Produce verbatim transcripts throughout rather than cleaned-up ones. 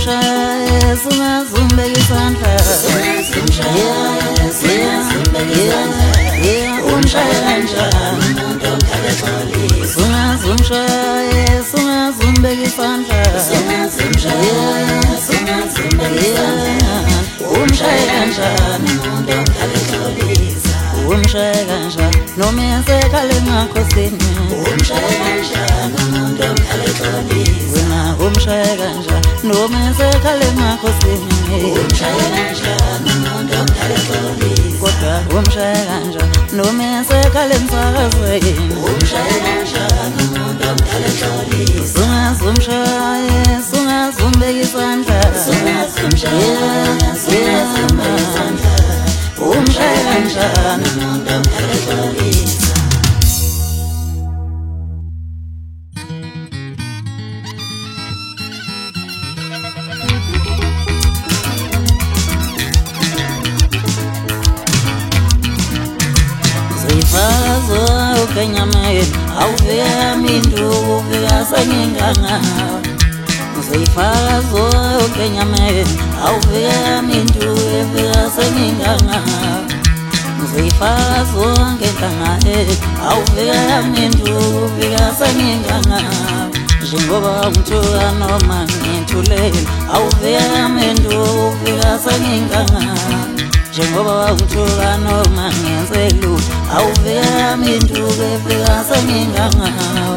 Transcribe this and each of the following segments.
Sungazumshaya, sungazumbeka isandla. Sungazumshaya, sungazumbeka isandla. Umshaya kanjani umuntu omdala exolisa. Sungazumshaya, sungazumbeka isandla. Sungazumshaya, sungazumbeka isandla. Umshaya kanjani umuntu omdala exolisa. Umshaya kanjani noma esekhala emakhosini. Umshaya kanjani umuntu omdala exolisa. Wena umshaya kanjani noma esekhala emakhosini. Umshaya kanjani umuntu omdala exolisa. Kodwa umshaya kanjani noma esekhala emsakazweni. Umshaya kanjani umuntu omdala exolisa. Sungazumshaya, sungazumbeka isandla. Sungazumshaya, sungazumbeka isandla. Umshaya kanjani umuntu omdala exolisa. Zifakazo ukenyameni awuvika mindu uvika senginganga. Zifakazo ukenyameni awuvika mindu uvika senginganga. Zifakazo ngentanga awuvika mindu uvika senginganga. Njengoba ngithuka noma ngithulele awuvika mindu uvika senginganga. Njengoba ngithuka noma ngenze lutho awuvika mindu uvika senginganga.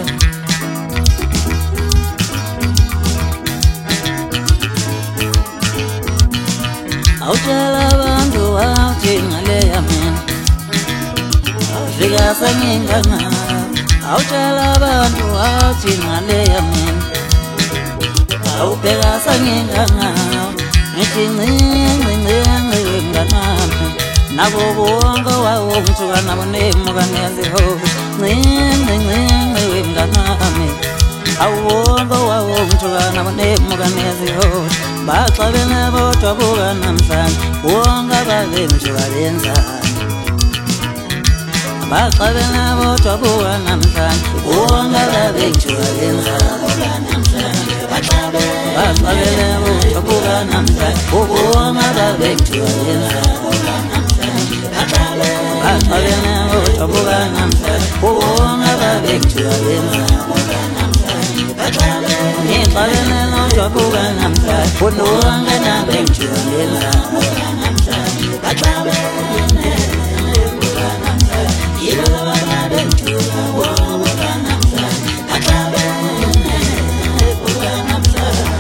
Awutshela abantu awuthi ngaleya mina awuvika senginganga. Awutshela abantu awuthi ngaleya mina awubheka senginganga. Ngithi ncinci ncinci wemnganami nabo bonke wawongithuka nabo nemuka nezihobe. Ncinci ncinci wemnganami awubonke wawongithuka nabo nemuka nezihobe. Baxabene bodwa buka namhlanje bonke ababengithuka lenzani. Baxabene bodwa buka namhlanje bonke ababengithuka lenzani. Baxabene bodwa buka namhlanje bonke ababengithuka lenzani. Baxabene bodwa buka namhlanje bonke ababengithuka lenzani. Ngixabene nodwa buka namhlanje bonke ababengithuka lenzani. Baxabene buka namhlanje yibo ababengithuka buka namhlanje. Baxabene buka namhlanje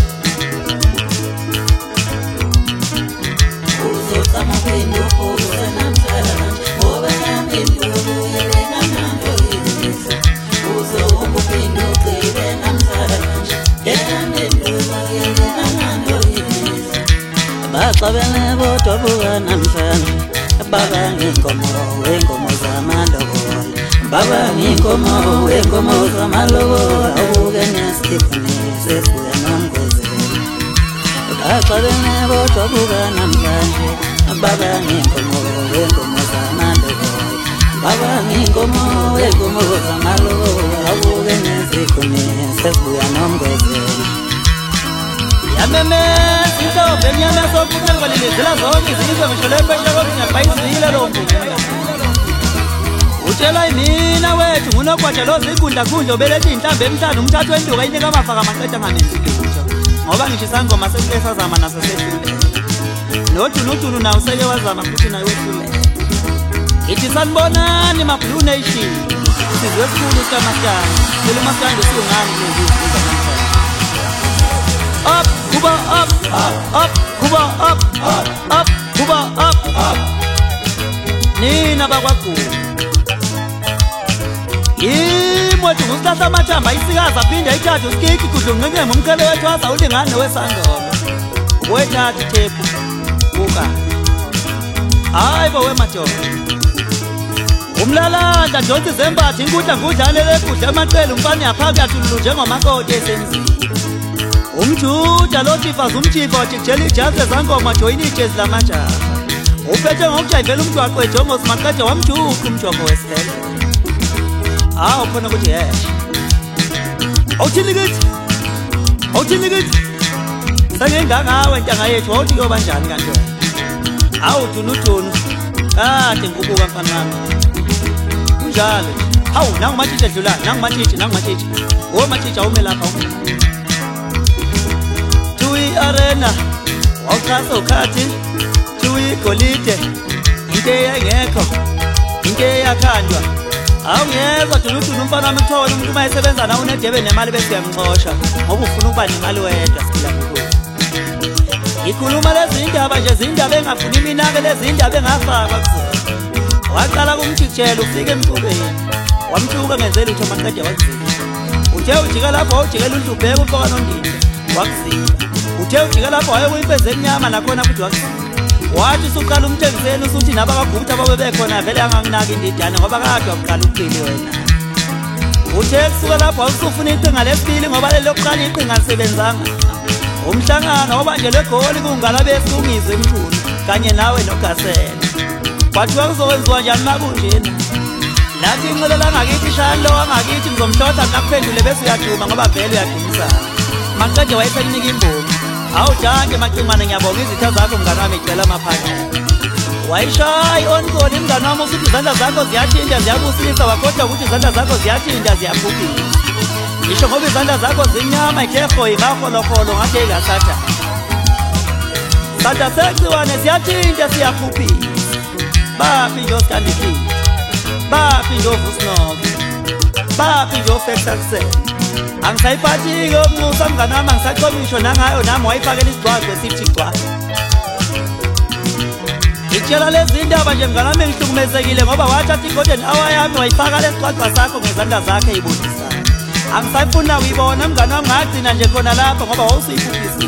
uzozama ukuphenduka namhlanje ngoba nami ngiyobuyela kamnandi oyizisa. Uzoma ukuphenduka namhlanje nami ngiyobuyela kamnandi oyizisa. Baxabene bodwa buka namhlanje baba nginkomo wenkomo zamalobolo. Baba nginkomo wenkomo zamalobolo. Awuke nesifune sefuya nomgozela. Baxabene bodwa buka namhlanje baba nginkomo wenkomo zamalobolo. Baba nginkomo wenkomo zamalobolo. Awuke nesifune sefuya nomgozela. Yameme intombi emnyama sokuqala lilizela zonke izizwe ngisho lepesha kodwa lo mvumo. Utshela mina wethu ngunogwaja lo zigunda gundla obelethe inhlambe emhlanje umthathu wenduka inika amafaka amaqeda ngamenzi lutho. Ngoba ngisho isangoma sesesa zama naso sehlule. Nodunudunu nawo seke wazama futhi naye wehlule. Ithi sanibonani ma Blue Nation. Sizwe sikhulu kaMasiyana. Lo Masiyana usungani lezi namhlanje. Up, kuba up, up, up, kuba up, up, up, kuba up, up. Nina bakwaGulu. Imwe tungusihla amathamba isikaza aphinda ithathe usikiki kudlunqinqe ngomkele wethu waza ulingane wesangoma. Wethatha ithepu buka. Hayi bo wemadoda. Umlalanda Johnson Zembathi inkundla ngudlalele kudla emaqele umfana yaphaka yathululu njengomakoti esemzini. Umjuda lotifaza umjimbo wathi kujela ijazi ezangoma join ijezi lamajaha. Uphethe ngokujayivela umjwaqo ejongo simaqede wamjuka umjombo wesibhedlela. Hawu khona ukuthi yesh. Awuthini kithi? Awuthini kithi? Sengengangawe ntanga yethu wawuthi kuyoba njani kanti wena? Hawu Dunudunu, kade ngikubuka mfana wami. Kunjalo. Hawu nangu matshitshi edlula, nangu matshitshi, nangu matshitshi. Oh matshitshi awume lapha. Tui arena, wawuxhasa ukhathi, tui golide, into engekho, into eyakhandwa. Awungezwa Dunudunu umfana wami kuthiwa wena umuntu uma esebenza nawe unedebe nemali bese uyamxosha ngoba ufuna ukuba nemali wedwa siphila kulo. Ikhuluma lezi indaba nje izindaba engafuni iminake lezi indaba engafakwa kuzona. Waqala kumjikijela ufike emqubeni. Wamthuka ngenzela utho maqede wakuzila. Uthe ujika lapho ujikela uNdubheka ufoka noNdini wakuzila. Uthe ujika lapho waye kuyimfeze emnyama nakhona futhi wakuzila. Wathi usuqala umthengiseni usuthi nabakagubutha ababe bekhona vele anganginaki indidane ngoba kade waqala uqili wena. Uthe kusuka lapho usufuna iqhinga lesibili ngoba lelo lokuqala iqhinga lisebenzanga. Umhlangano obanje legoli kungala besungizwe emthuni kanye nawe noGasela. Kwathiwa kuzokwenziwa njani makunjena? Lathi inqolela ngakithi shaya lo angakithi ngizomhlotha nakuphendule bese uyaduma ngoba vele uyadumisa. Maqede wayesenika imbongi. Hawu Janke Macimane ngiyabonga izitha zakho mngani wami icela amaphakela. Wayishayi onkoli mngani wami usithi izandla zakho ziyathinta ziyabusisa wakhoda ukuthi izandla zakho ziyathinta ziyaphukisa. Ngisho ngoba izandla zakho zimnyama ikhefo imaholokolo ngathi ey'ngasatha. Sanda sekuthiwane siyathinta siyaphuphisa. Baphi nje oSkandikile, baphi nje oVusinoke, baphi nje oFexakusele. Angisayiphathi-ke umnxusa mngani wami angisachomi ngisho nangayo nami wayifakela isigcwagcwe esithi gcwa. Ngitshela lezi indaba nje mngani wami ngihlukumezekile ngoba wathatha i-golden hour yami wayifaka lesi gcwagcwa sakho ngezandla zakhe ey'bondisayo. Angisayifuni na uyibona mngani wami ngagcina nje khona lapho ngoba wawusuyiphuphisiwe.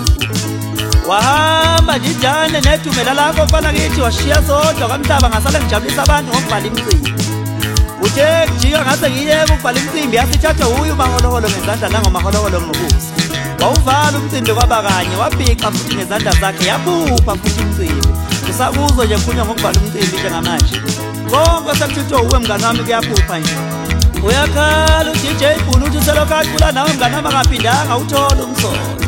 Wahamba nje ijane nedumela lakho mfana kithi washiya sodwa kwamhlaba ngasale ngijabulisa abantu ngokubhala imicimbi. Uthe kujika ngase ngiyeke ukubhala imicimbi yasithatha huyu maholoholo ngezandla nangomaholoholo ngobuso. Wawuvala umcimbi kwaba kanye wabhiqa futhi ngezandla zakhe yaphupha futhi imicimbi. Usakuzwa nje kukhulunywa ngokubhala umcimbi njengamanje. Konke sekuthithwa uwe mngani wami kuyaphupha nje. Uyakhala u-D J Bhunu uthi uselokacula nawe mngani wami angaphindanga uthole umsolo.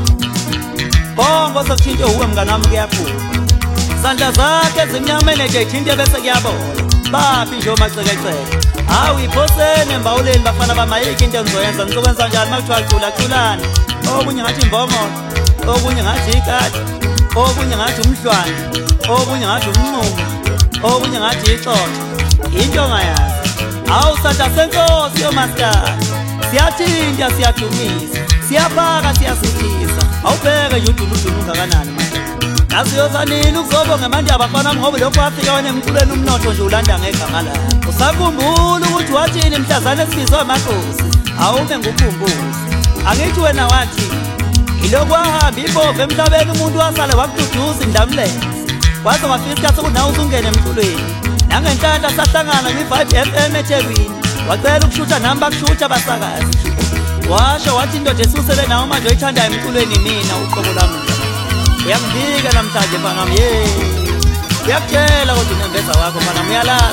Bongo sekuthinte uwe mngani wami kuyaphupha. Sandla zakhe zimnyamene nje ithinte bese kuyabola. Baphi nje omacekeceke. Hawu iphosene embawuleni bafana bamayiki into engizoyenza ngizokwenza njani makuthiwa cula culana. Okunye ngathi imbongolo, okunye ngathi ikati, okunye ngathi umhlwane, okunye ngathi umnqumo, okunye ngathi ixoxo. Into ongayazi. Hawu sandla senkosi yomaskadi. Siyathinta siyadumisa, siyaphaka siyasithisa. Awubheke nje uDunudunu ungakanani manje. Asiyoza nini ukuzobonga manje abafana ngoba lokho wafika wena emculweni umnotho nje ulanda ngegama lakho. Usakhumbula ukuthi wathini mhlazana esibizwa amakhosi. Awume ngukhumbuse. Angithi wena wathi ilokhu wahamba ibove emhlabeni umuntu wasala wakududuza indamlenze. Waze wafika isikhathi sokuthi nawe usungene emculweni. Nangenhlahla sahlangana kwi-Vibe F M eThekwini. Wacela ukushutha nami bakushutha abasakazi. Washo wathi indoda esusele nawe manje oyithandayo emculweni mina uqobo lami. Uyangidika namhlanje mfana wami ye. Uyakutshela kodwa unembeza wakho mfana wami uyalazi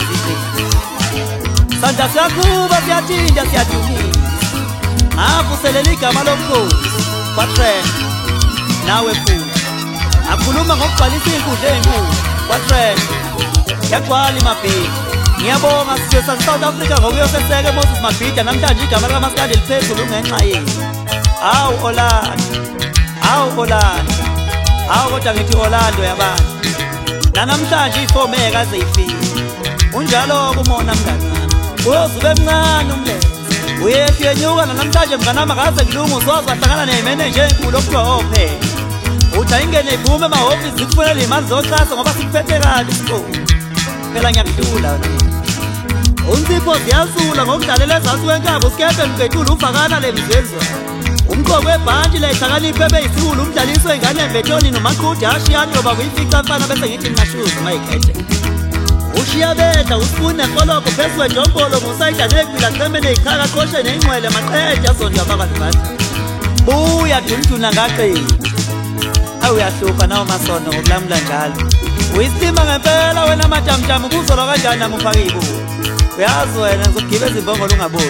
ithi. Sandla siyakuba siyathinta siyadumisa. Ngavuselela igama lomkhosi kwaTrend nawe futhi. Akhuluma ngokubhalisa inkundla enkulu kwaTrend. Yagcwala iMabhida. Ngiyabonga sizwe South Africa ngokuyoseseka eMoses Mabhida namhlanje igama likaMaskandi liphezulu ngenxa yenu. Hawu Orlando. Hawu Orlando. Hawu kodwa ngithi Orlando yabantu. Namhlanje ifomu ekaze ifike. Unjalo kumona mngani wami. Uyozube emncane umlenze. Uyehla yenyuka namhlanje mngani wami akaze kulunga usoze wahlangana neyimeneja enkulu okuthiwa ophela. Uthi ayingene iphume emahhovisi zikufunela iy'mali zoxhaso ngoba sikuphethe kabi isikole. Phela ngiyakuhlula wena. Unsipho ziyazula ngokudlalela ezansi wenkabo usikephe mqedula ufakana le mzezwa. Umqobo webhanti la ihlakaniphe ebeyisiwula umdlaliso wengane embethoni nomaqhude ashiyani yoba kuyifica mfana bese ngithi nginashuzi mayikhethe. Ushiya bedla usifune nefoloko phezu kwedombolo ngusayida negbila ceme neyikhaka aqoshe neyingcwele maqede azonto abakazibhatha. Buya Dunudunu ngaqina. Awu uyahlupha nawo masono ngokulamula njalo. Uyisima ngempela wena matamtamu kuzola kanjani nami ufake ibuko. Uyazi wena ngizogibeza imbongolo ungaboni.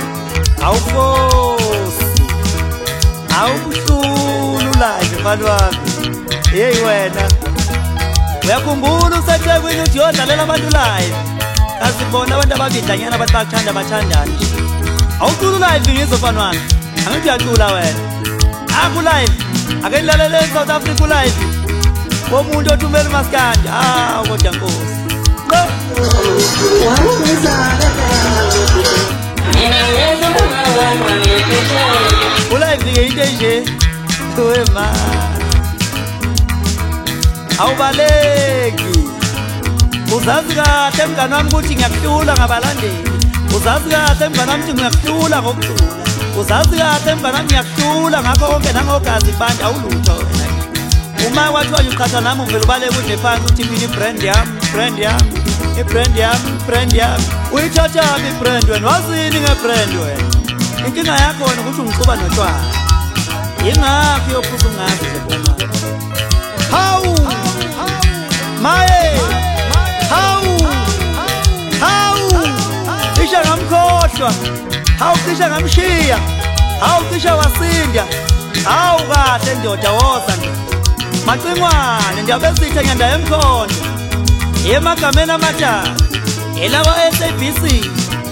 Awufosi. Awubuhlulu la nje mfana wami. Hey wena uyakhumbula useThekwini uthi yodlalela abantu live kasibona abantu ababidlanyana bathi bathanda bathandana awucula live ngizofana wami angithi uyacula wena aku live ake nilalele eSouth Africa live komuntu othumela uMaskandi ah kodwa Nkosi ulive ngeyinto nje wema awubaleki uzazi kahle mngani wami ukuthi ngiyakuhlula ngabalandeli uzazi kahle mngani wami ukuthi ngiyakuhlula ngokucula uzazi kahle mngani wami ngiyakuhlula ngakho konke nangogazi bandi awulutho wena uma kwathiwa uqhatha nami uvela ubaleke udle phansi uthi mina ibrand yami brand yami ibrand yami brand yami uyithatha ibrand wena wazini ngebrand wena inkinga yakho wena ukuthi ungiquba notshwala yingakho yophuza ungazi nje mama hawu maye hawu hawu isha ngamkhohlwa hawu cisha ngamshiya hawu cisha wasinda hawu kahle ndoda woza nje macingwane ndiyabezitha nyanda emkhondo emagameni amathathu elawa S A B C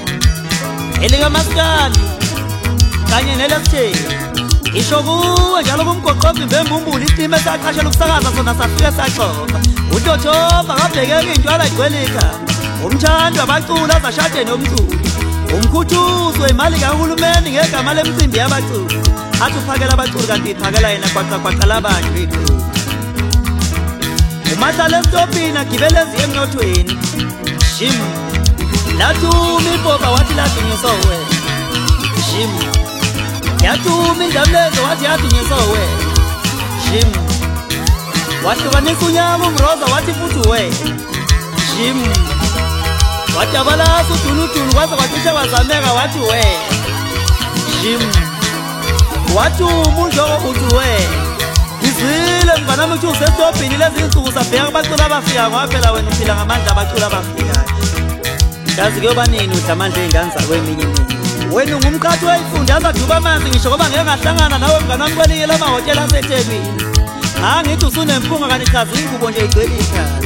elikaMaskandi kanye nelesitheli isho kuwe njalo kumgoqozi mbembumbulu isimo esaqashela ukusakaza sona safike saxoxa uDothoba ngabhekeka intwala igcwelika umthando abacula zashade nomculi umkhuthuzo imali kahulumeni ngegama lemcimbi yabaculi athi uphakela abaculi kanti iphakela yena kwaqa kwaqa labantu iqulu umahlala esitopini agibele eziye emnothweni shim lathuma ibhoba wathi ladunyiswa wena shim yathuma indablezo wathi yadunyiswa wena shim wahlukanisa unyama umroza wathi futhi wena shim wadabalasa udunudunu kwaze kwacishe wazameka wathi wena shim wathuma unjoko uthi wena izile mnganami uthi usetopini lezi insuku sabheka abacula abafika ngaphela wena uphila ngamandla abacula abafikayo yazi kuyoba nini udla amandla ey'ngane zakweminye imini wena ungumqhathi wey'funda aduba amanzi ngisho ngoba ngeke ngahlangana nawe mngani wami kwelinye lamahhotela aseThekwini ngangithi usunempunga kanti chaza ingubo nje igcwele ikhaya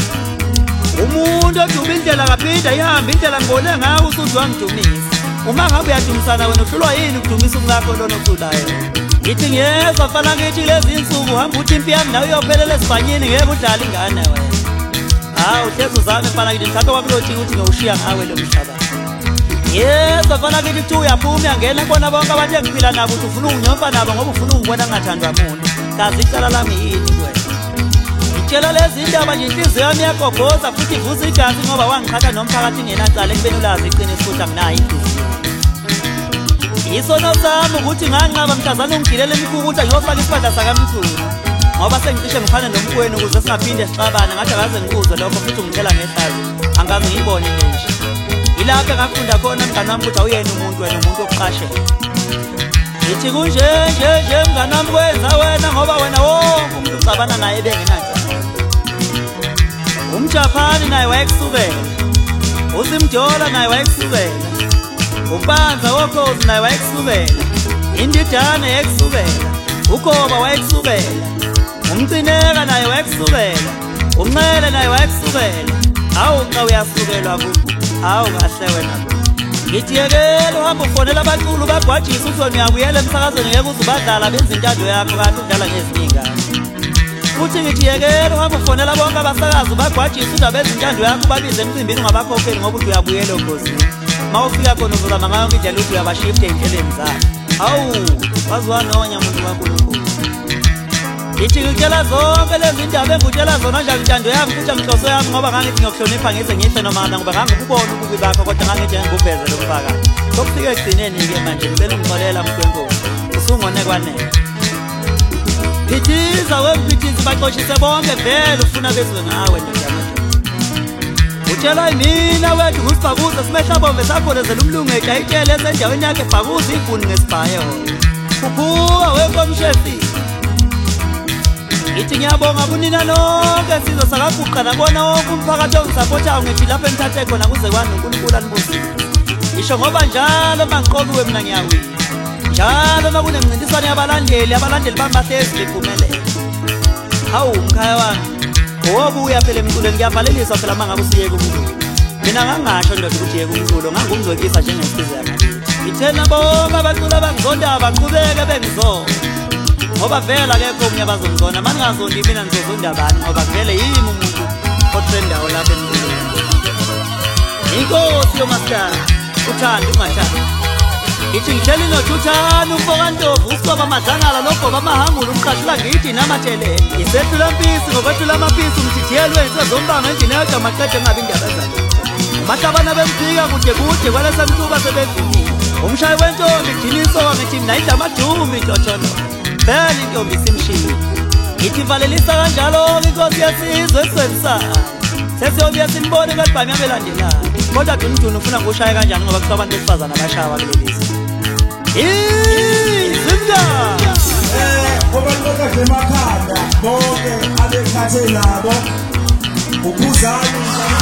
umuntu oduba indlela kaphinda ihambe indlela ngibone ngawo usuthi wangidumisa uma ngabe uyadumisana wena uhlulwa yini ukudumisa umlakho lona oculayo ngithi ngiyezwa fana ngithi lezi insuku uhamba uthi impi yami nawe uyophelela esibhanyeni ngeke udlale ingane wena hawu uhlezi uzame fana ngithi mhlawumbe kwakulothi ukuthi ngiyowushiya ngawe lo mhlaba yezwa fana ngithi kuthi uyaphuma uyangena kubona bonke abantu engiphila nabo uthi ufuna unginyomfa nabo ngoba ufuna ungibona ngingathandwa muntu kazi icala lami yini wena ngitshela lezi ndaba nje inhliziyo yami iyagobhoza futhi ivuza igazi ngoba wangiqhatha nomphakathi ngenacala ekubeni ulazi iqiniso futhi anginayo inhliziyo isono sami ukuthi nganqaba mhlazana ungigilele imikukuthi ngiyofaka isibanda sakamthulu ngoba sengicishe ngifane nomkweni ukuze singaphinde sixabane ngathi akaze ngikuzwe lokho futhi ungithela ngehlazo angaze ngiyibone nje ilapho engafunda khona mngani wami ukuthi awuyena umuntu wena umuntu wokuqashela ngithi kunje nje nje mngani wami kwenza wena ngoba wena wonke umuntu ucabana naye bengenanjani umJapani naye wayekusukela uZimdola naye wayekusukela uBanza wokhozi naye wayekusukela indidane yekusukela uKhoba wayekusukela umCineka naye wayekusukela uNcele naye wayekusukela awu xa uyasukelwa ku awu kahle wena ngithi yekela uhamba ufonela abaculi bagwajisa uthi wena uyabuyela emsakazweni ngeke uze ubadlala benza intando yakho kanti udlala ngezinye ingane futhi ngithi yekela uhamba ufonela bonke abasakazi bagwajisa uthi abenza intando yakho babize emcimbini ungabakhokheli ngoba uthi uyabuyela ogozini mawufika khona uzozama ngayo indlela ukuthi uyabashifte ey'nhlelweni zakho hawu waziwa nonya muntu kaNkulunkulu ngithi ngitshela zonke lezi ndaba engikutshela zona nje intando yami futhi anginhloso yami ngoba ngangithi ngiyokuhlonipha ngize ngihle noma ngoba ngangikubona ububi bakho kodwa ngangithi ngikuveze lokufakazi sokufika ekugcineni-ke manje ngicela ungixolela mkhwenkulu usungone kwanele phithiza wemphithizi baxoshise bonke vele ufuna bezwe ngawe ndodamadoda utshela mina wethu ukuthi Bhakuza simehla bombe sakholezela umlungeki ayitshele esendaweni yakhe Bhakuza iguni ngesibhaye uphuka wenkomshefi ngithi ngiyabonga kunina nonke sizwe sakaguqa nabona wonke umphakathi ongisapothayo ngithi lapho engithathe khona kuze kwani uNkulunkulu anibusise isho ngoba njalo mangiqokiwe mina ngiyawina njalo makunemncintiswane yabalandeli abalandeli bamahlezi bephumelela hawu mkhaya wami ngokuya phela emculweni ngiyabhaleliswa phela mangabe usiyeke umculo mina ngangasho ndoda ukuthi yeke umculo ngangumzwekisa njengesize yami ithena bonke abaculi abangizonda baqhubeke bengizona ngoba vele akekho omunye abazongizona manje ngazondi mina ngizozonda bani ngoba vele yimi umuntu otrendayo lapha emculweni inkosi yomaster uthanda ungathanda ithi ngishela inojuthana umfokantovu usigoba amadlangala logoba amahangula umqashula ngithi namatshele isethula mpisi ngokwethula amapisi umthithiyeli wenze zombanga endini yodwa maqede ngabi indaba zalo mahlabana bemphika kude kude kwalesamthuba sebevini umshayi wentombi idiniso ngithi mina idla amadumbi intotsholo vele intombi isimshini ngithi valelisa kanjalo inkosi yesizwe eswendisayo sesiyobuye sinibone kadibhami yabelandelayo kodwa dunudunu ufuna ngushaye kanjani ngoba kuthiwa abantu besifazane abashaya kulelisi izimda ngoba lokho emakhanda bonke abekhathe nabo ukhuzani